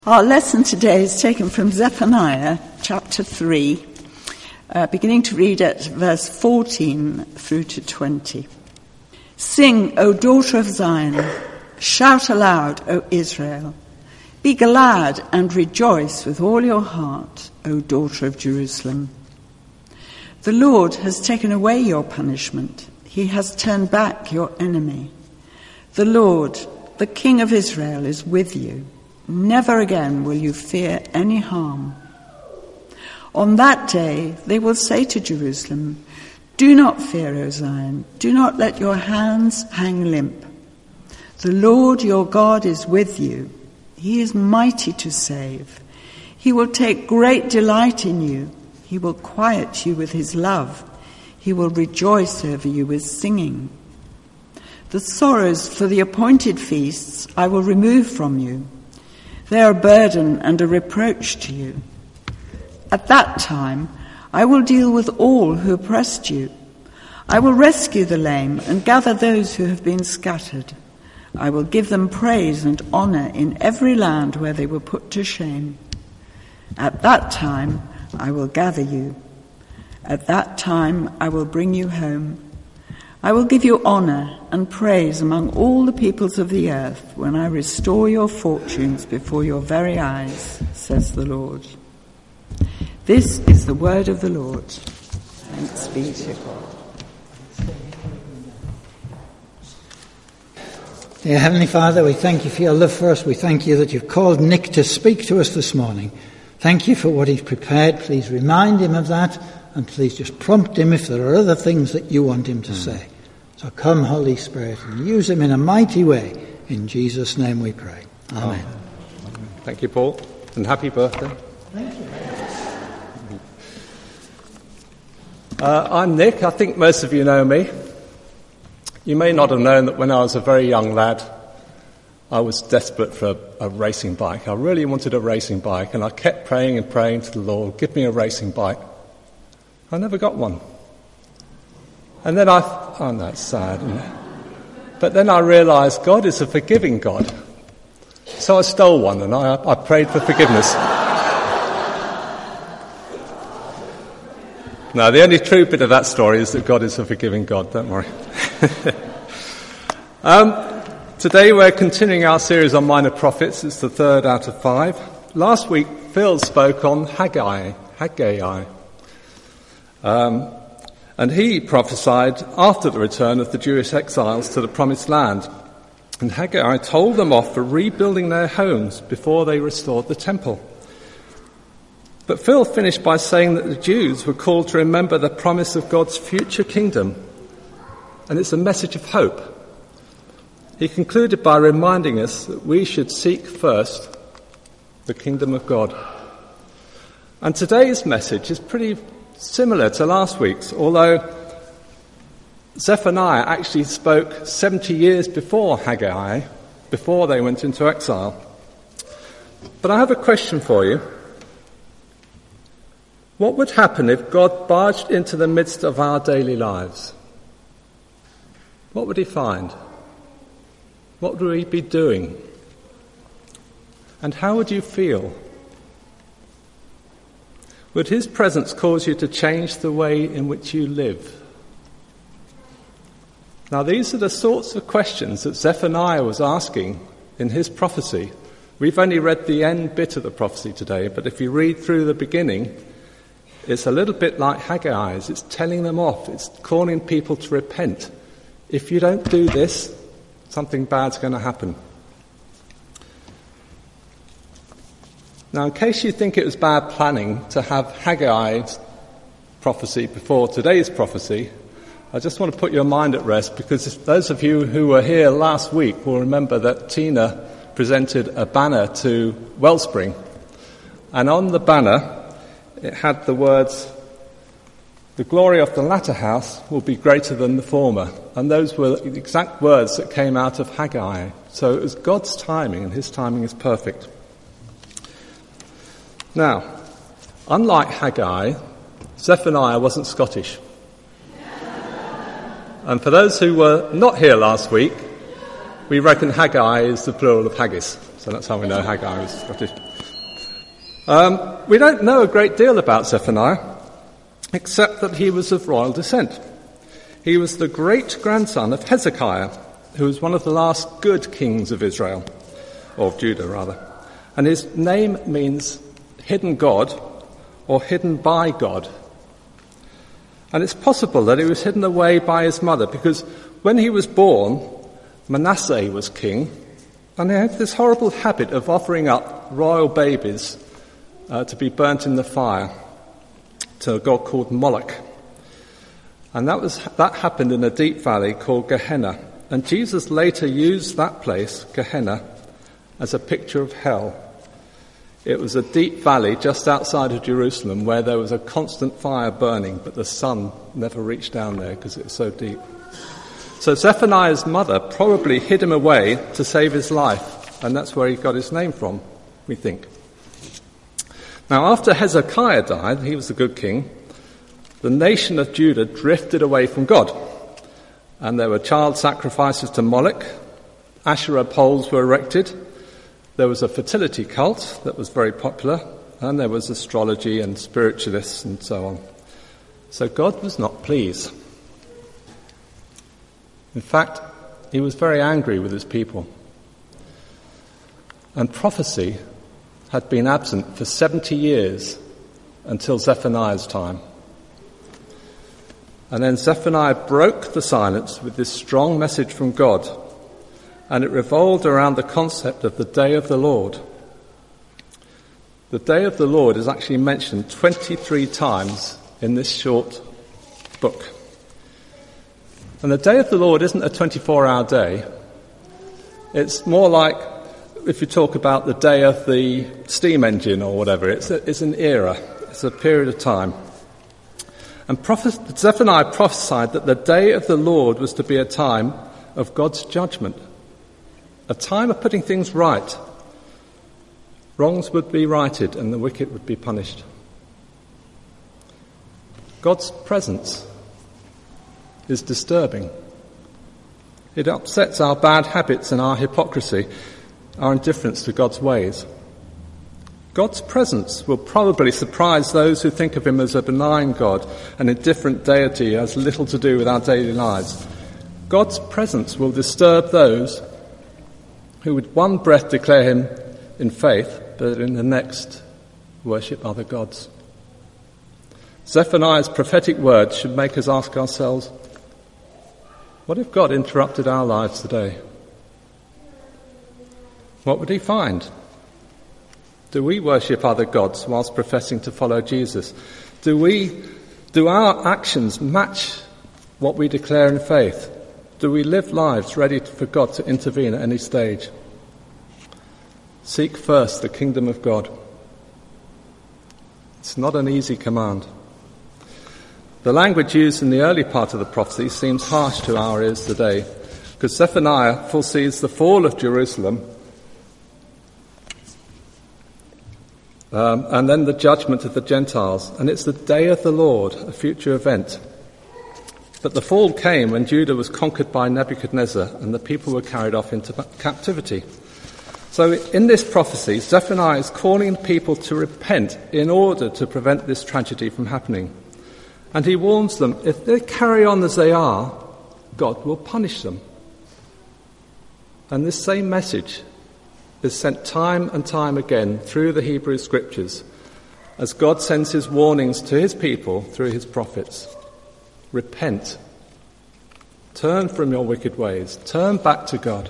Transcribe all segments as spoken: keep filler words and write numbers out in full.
Our lesson today is taken from Zephaniah chapter three, uh, beginning to read at verse fourteen through to twenty. Sing, O daughter of Zion, shout aloud, O Israel. Be glad and rejoice with all your heart, O daughter of Jerusalem. The Lord has taken away your punishment. He has turned back your enemy. The Lord, the King of Israel, is with you. Never again will you fear any harm. On that day they will say to Jerusalem, do not fear, O Zion. Do not let your hands hang limp. The Lord your God is with you. He is mighty to save. He will take great delight in you. He will quiet you with his love. He will rejoice over you with singing. The sorrows for the appointed feasts I will remove from you. They are a burden and a reproach to you. At that time, I will deal with all who oppressed you. I will rescue the lame and gather those who have been scattered. I will give them praise and honor in every land where they were put to shame. At that time, I will gather you. At that time, I will bring you home. I will give you honor and praise among all the peoples of the earth when I restore your fortunes before your very eyes, says the Lord. This is the word of the Lord. Thanks be to God. Dear Heavenly Father, we thank you for your love for us. We thank you that you've called Nick to speak to us this morning. Thank you for what he's prepared. Please remind him of that, and please just prompt him if there are other things that you want him to mm. say. So come, Holy Spirit, and use him in a mighty way. In Jesus' name we pray. Amen. Oh. Thank you, Paul, and happy birthday. Thank you. Uh, I'm Nick. I think most of you know me. You may not have known that when I was a very young lad, I was desperate for a, a racing bike. I really wanted a racing bike, and I kept praying and praying to the Lord, give me a racing bike. I never got one. And then I, oh no, it's sad, isn't it? But then I realised God is a forgiving God. So I stole one and I, I prayed for forgiveness. No, the only true bit of that story is that God is a forgiving God, don't worry. um, today we're continuing our series on minor prophets. It's the third out of five. Last week Phil spoke on Haggai, Haggai. Um, and he prophesied after the return of the Jewish exiles to the promised land. And Haggai told them off for rebuilding their homes before they restored the temple. But Phil finished by saying that the Jews were called to remember the promise of God's future kingdom. And it's a message of hope. He concluded by reminding us that we should seek first the kingdom of God. And today's message is pretty similar to last week's, although Zephaniah actually spoke seventy years before Haggai, before they went into exile. But I have a question for you. What would happen if God barged into the midst of our daily lives? What would he find? What would he be doing? And how would you feel? Would his presence cause you to change the way in which you live? Now, these are the sorts of questions that Zephaniah was asking in his prophecy. We've only read the end bit of the prophecy today, but if you read through the beginning, it's a little bit like Haggai's. It's telling them off. It's calling people to repent. If you don't do this, something bad's going to happen. Now, in case you think it was bad planning to have Haggai's prophecy before today's prophecy, I just want to put your mind at rest, because those of you who were here last week will remember that Tina presented a banner to Wellspring. And on the banner, it had the words, "The glory of the latter house will be greater than the former." And those were the exact words that came out of Haggai. So it was God's timing, and his timing is perfect. Now, unlike Haggai, Zephaniah wasn't Scottish. And for those who were not here last week, we reckon Haggai is the plural of haggis. So that's how we know Haggai is Scottish. Um, we don't know a great deal about Zephaniah, except that he was of royal descent. He was the great-grandson of Hezekiah, who was one of the last good kings of Israel, or of Judah, rather. And his name means hidden God, or hidden by God. And it's possible that he was hidden away by his mother, because when he was born, Manasseh was king, and he had this horrible habit of offering up royal babies uh, to be burnt in the fire to a god called Moloch. And that was that happened in a deep valley called Gehenna. And Jesus later used that place, Gehenna, as a picture of hell. It was a deep valley just outside of Jerusalem where there was a constant fire burning, but the sun never reached down there because it was so deep. So Zephaniah's mother probably hid him away to save his life, and that's where he got his name from, we think. Now, after Hezekiah died, he was a good king, the nation of Judah drifted away from God. And there were child sacrifices to Moloch, Asherah poles were erected, there was a fertility cult that was very popular, and there was astrology and spiritualists and so on. So God was not pleased. In fact, he was very angry with his people. And prophecy had been absent for seventy years until Zephaniah's time. And then Zephaniah broke the silence with this strong message from God, and it revolved around the concept of the day of the Lord. The day of the Lord is actually mentioned twenty-three times in this short book. And the day of the Lord isn't a twenty-four hour day. It's more like, if you talk about the day of the steam engine or whatever, it's, a, it's an era, it's a period of time. And prophet, Zephaniah prophesied that the day of the Lord was to be a time of God's judgment, a time of putting things right. Wrongs would be righted and the wicked would be punished. God's presence is disturbing. It upsets our bad habits and our hypocrisy, our indifference to God's ways. God's presence will probably surprise those who think of him as a benign God, an indifferent deity who has little to do with our daily lives. God's presence will disturb those who with one breath declare him in faith, but in the next worship other gods. Zephaniah's prophetic words should make us ask ourselves, what if God interrupted our lives today? What would he find? Do we worship other gods whilst professing to follow Jesus? Do we, do our actions match what we declare in faith? Do we live lives ready for God to intervene at any stage? Seek first the kingdom of God. It's not an easy command. The language used in the early part of the prophecy seems harsh to our ears today, because Zephaniah foresees the fall of Jerusalem Um, and then the judgment of the Gentiles. And it's the day of the Lord, a future event. But the fall came when Judah was conquered by Nebuchadnezzar and the people were carried off into captivity. So in this prophecy, Zephaniah is calling people to repent in order to prevent this tragedy from happening. And he warns them, if they carry on as they are, God will punish them. And this same message is sent time and time again through the Hebrew Scriptures as God sends his warnings to his people through his prophets. Repent. Turn from your wicked ways. Turn back to God.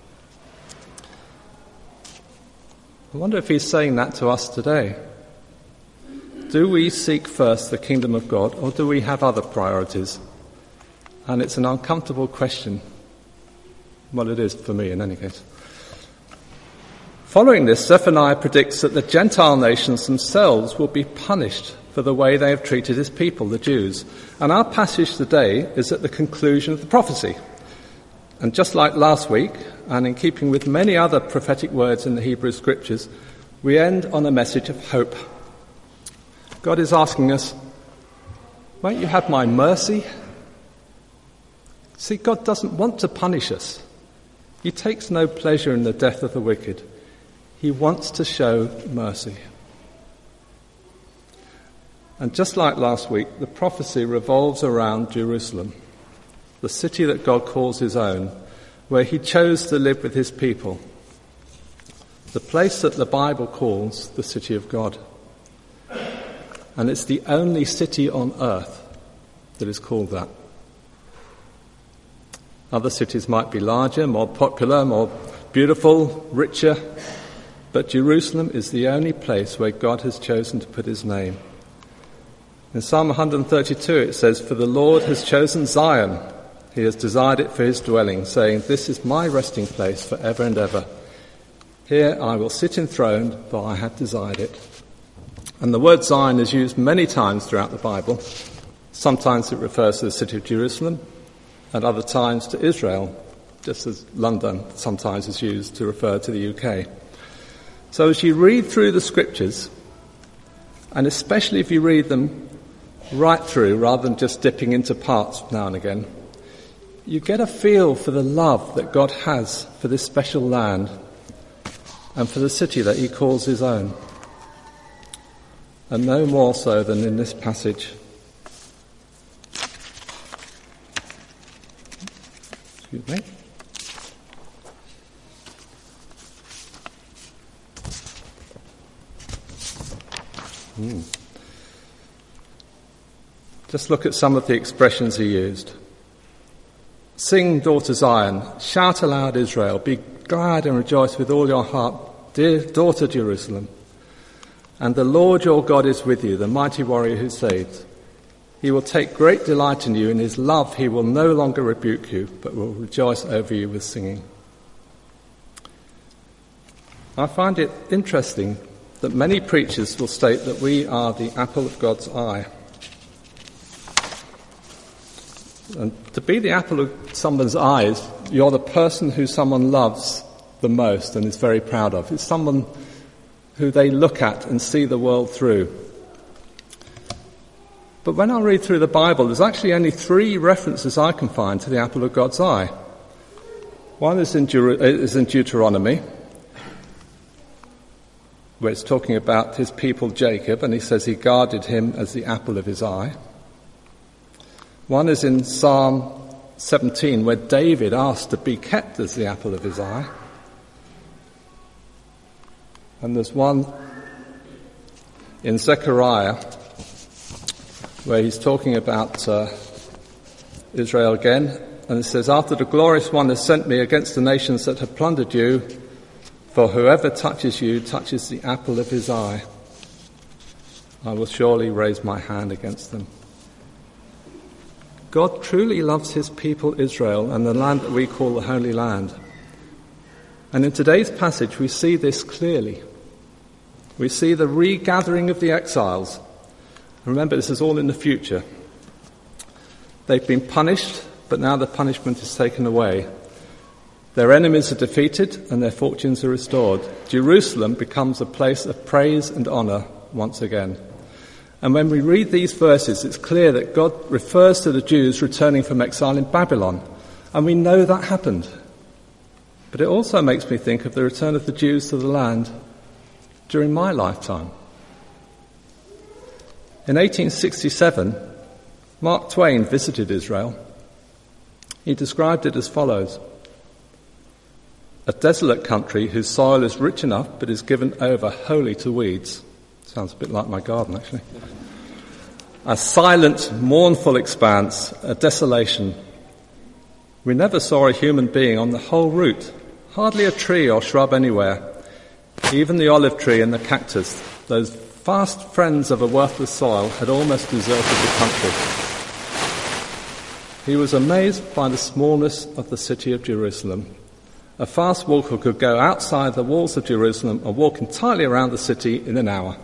I wonder if he's saying that to us today. Do we seek first the kingdom of God, or do we have other priorities? And it's an uncomfortable question. Well, it is for me in any case. Following this, Zephaniah predicts that the Gentile nations themselves will be punished for the way they have treated his people, the Jews. And our passage today is at the conclusion of the prophecy. And just like last week, and in keeping with many other prophetic words in the Hebrew Scriptures, we end on a message of hope. God is asking us, won't you have my mercy? See, God doesn't want to punish us. He takes no pleasure in the death of the wicked. He wants to show mercy. And just like last week, the prophecy revolves around Jerusalem, the city that God calls his own, where he chose to live with his people, the place that the Bible calls the city of God. And it's the only city on earth that is called that. Other cities might be larger, more popular, more beautiful, richer, but Jerusalem is the only place where God has chosen to put his name. In Psalm one thirty-two it says, "For the Lord has chosen Zion, he has desired it for his dwelling, saying, this is my resting place for ever and ever. Here I will sit enthroned, for I have desired it." And the word Zion is used many times throughout the Bible. Sometimes it refers to the city of Jerusalem, and other times to Israel, just as London sometimes is used to refer to the U K. So as you read through the scriptures, and especially if you read them right through rather than just dipping into parts now and again, you get a feel for the love that God has for this special land and for the city that he calls his own. And no more so than in this passage. Excuse me. Hmm. Just look at some of the expressions he used. Sing, daughter Zion, shout aloud, Israel, be glad and rejoice with all your heart, dear daughter Jerusalem. And the Lord your God is with you, the mighty warrior who saves. He will take great delight in you. In his love he will no longer rebuke you, but will rejoice over you with singing. I find it interesting that many preachers will state that we are the apple of God's eye. And to be the apple of someone's eyes, you're the person who someone loves the most and is very proud of. It's someone who they look at and see the world through. But when I read through the Bible, there's actually only three references I can find to the apple of God's eye. One is in, Deut- is in Deuteronomy, where it's talking about his people Jacob, and he says he guarded him as the apple of his eye. One is in Psalm seventeen, where David asked to be kept as the apple of his eye. And there's one in Zechariah, where he's talking about uh, Israel again, and it says, "After the glorious one has sent me against the nations that have plundered you, for whoever touches you touches the apple of his eye. I will surely raise my hand against them." God truly loves his people Israel and the land that we call the Holy Land. And in today's passage we see this clearly. We see the regathering of the exiles. Remember, this is all in the future. They've been punished, but now the punishment is taken away. Their enemies are defeated and their fortunes are restored. Jerusalem becomes a place of praise and honour once again. And when we read these verses, it's clear that God refers to the Jews returning from exile in Babylon. And we know that happened. But it also makes me think of the return of the Jews to the land during my lifetime. In eighteen sixty-seven, Mark Twain visited Israel. He described it as follows: "A desolate country whose soil is rich enough but is given over wholly to weeds." Sounds a bit like my garden, actually. "A silent, mournful expanse, a desolation. We never saw a human being on the whole route, hardly a tree or shrub anywhere. Even the olive tree and the cactus, those fast friends of a worthless soil, had almost deserted the country." He was amazed by the smallness of the city of Jerusalem. A fast walker could go outside the walls of Jerusalem and walk entirely around the city in an hour.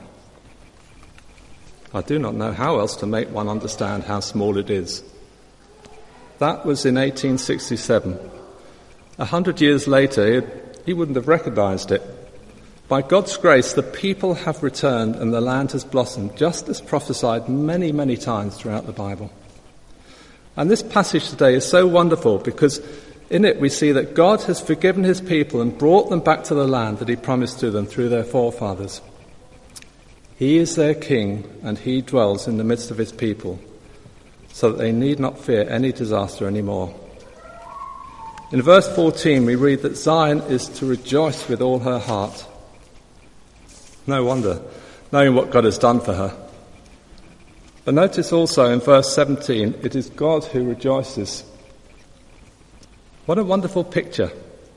I do not know how else to make one understand how small it is. That was in eighteen sixty-seven. A hundred years later, he wouldn't have recognized it. By God's grace, the people have returned and the land has blossomed, just as prophesied many, many times throughout the Bible. And this passage today is so wonderful because in it we see that God has forgiven his people and brought them back to the land that he promised to them through their forefathers. He is their king, and he dwells in the midst of his people, so that they need not fear any disaster anymore. In verse fourteen, we read that Zion is to rejoice with all her heart. No wonder, knowing what God has done for her. But notice also in verse seventeen, it is God who rejoices. What a wonderful picture.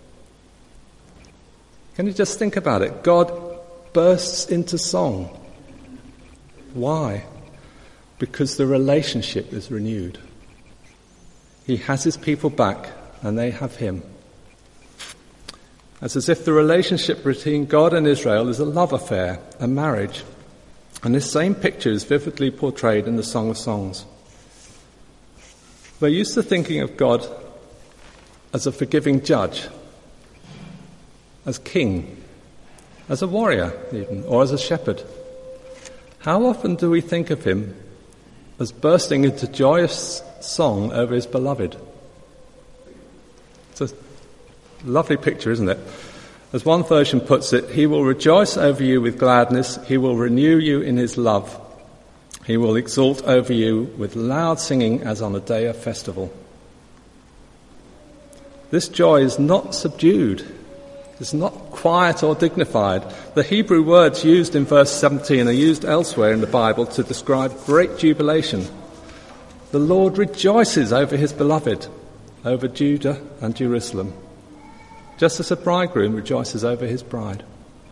Can you just think about it? God bursts into song. Why? Because the relationship is renewed. He has his people back, and they have him. It's as if the relationship between God and Israel is a love affair, a marriage. And this same picture is vividly portrayed in the Song of Songs. We're used to thinking of God as a forgiving judge, as king, as a warrior even, or as a shepherd. How often do we think of him as bursting into joyous song over his beloved? It's a lovely picture, isn't it? As one version puts it, he will rejoice over you with gladness, he will renew you in his love, he will exult over you with loud singing as on a day of festival. This joy is not subdued, it's not quiet or dignified. The Hebrew words used in verse seventeen are used elsewhere in the Bible to describe great jubilation. The Lord rejoices over his beloved, over Judah and Jerusalem, just as a bridegroom rejoices over his bride.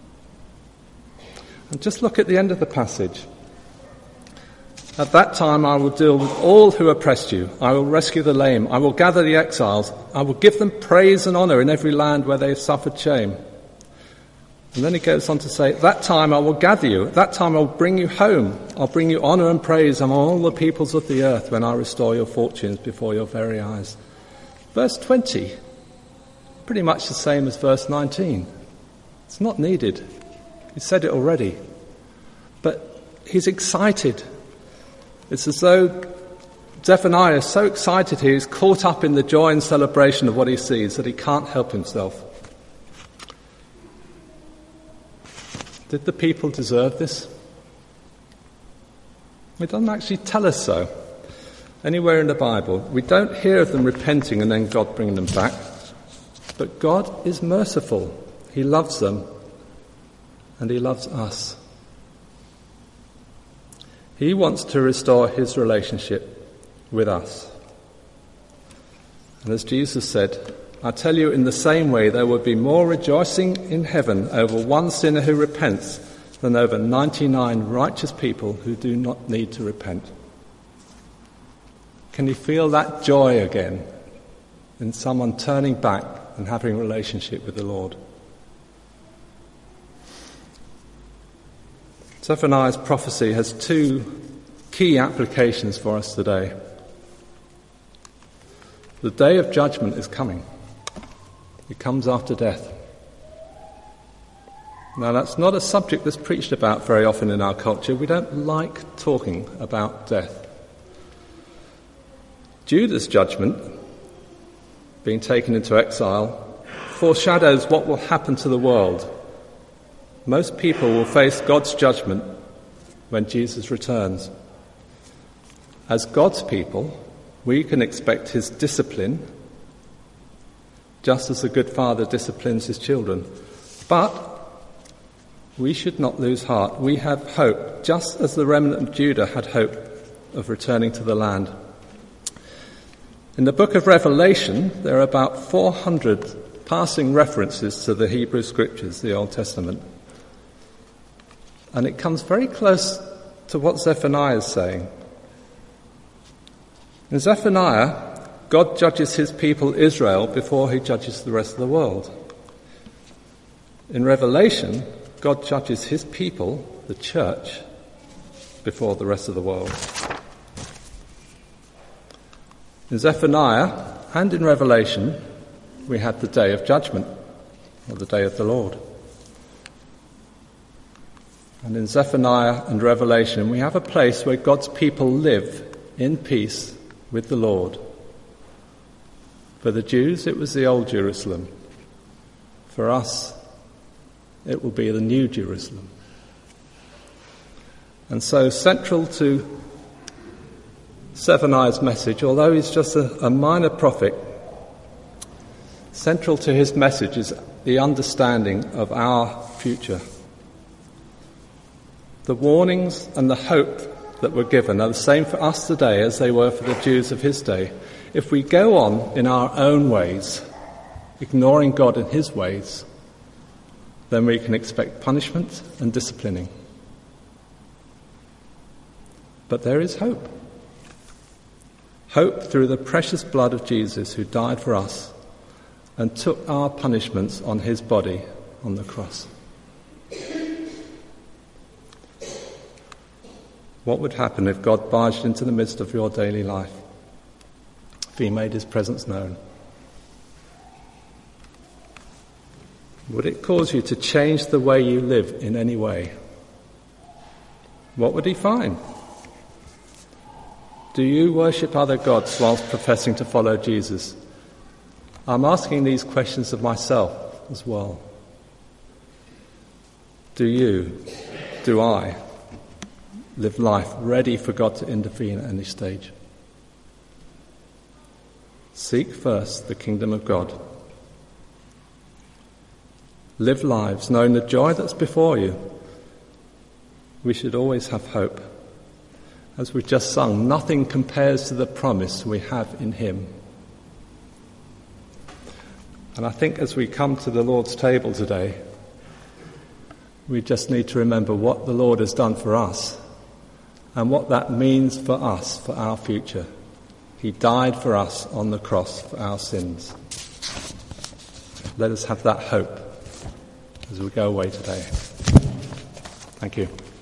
And just look at the end of the passage. At that time I will deal with all who oppressed you. I will rescue the lame. I will gather the exiles. I will give them praise and honour in every land where they have suffered shame. And then he goes on to say, at that time I will gather you. At that time I will bring you home. I'll bring you honour and praise among all the peoples of the earth when I restore your fortunes before your very eyes. Verse twenty, pretty much the same as verse nineteen. It's not needed. He said it already. But he's excited. It's as though Zephaniah is so excited here, he's caught up in the joy and celebration of what he sees that he can't help himself. Did the people deserve this? It doesn't actually tell us so. Anywhere in the Bible, we don't hear of them repenting and then God bringing them back. But God is merciful. He loves them, and he loves us. He wants to restore his relationship with us. And as Jesus said, I tell you, in the same way there will be more rejoicing in heaven over one sinner who repents than over ninety-nine righteous people who do not need to repent. Can you feel that joy again in someone turning back and having a relationship with the Lord? Zephaniah's prophecy has two key applications for us today. The day of judgment is coming. It comes after death. Now, that's not a subject that's preached about very often in our culture. We don't like talking about death. Judah's judgment, being taken into exile, foreshadows what will happen to the world. Most people will face God's judgment when Jesus returns. As God's people, we can expect his discipline, just as a good father disciplines his children. But we should not lose heart. We have hope, just as the remnant of Judah had hope of returning to the land. In the book of Revelation, there are about four hundred passing references to the Hebrew Scriptures, the Old Testament. And it comes very close to what Zephaniah is saying. In Zephaniah, God judges his people Israel before he judges the rest of the world. In Revelation, God judges his people, the church, before the rest of the world. In Zephaniah and in Revelation, we had the day of judgment, or the day of the Lord. And in Zephaniah and Revelation, we have a place where God's people live in peace with the Lord. For the Jews, it was the old Jerusalem. For us, it will be the new Jerusalem. And so central to Zephaniah's message, although he's just a, a minor prophet, central to his message is the understanding of our future. The warnings and the hope that were given are the same for us today as they were for the Jews of his day. If we go on in our own ways, ignoring God and his ways, then we can expect punishment and disciplining. But there is hope. Hope through the precious blood of Jesus, who died for us and took our punishments on his body on the cross. What would happen if God barged into the midst of your daily life? If he made his presence known? Would it cause you to change the way you live in any way? What would he find? Do you worship other gods whilst professing to follow Jesus? I'm asking these questions of myself as well. Do you, do I, live life ready for God to intervene at any stage? Seek first the kingdom of God. Live lives knowing the joy that's before you. We should always have hope. As we've just sung, nothing compares to the promise we have in him. And I think as we come to the Lord's table today, we just need to remember what the Lord has done for us and what that means for us, for our future. He died for us on the cross for our sins. Let us have that hope as we go away today. Thank you.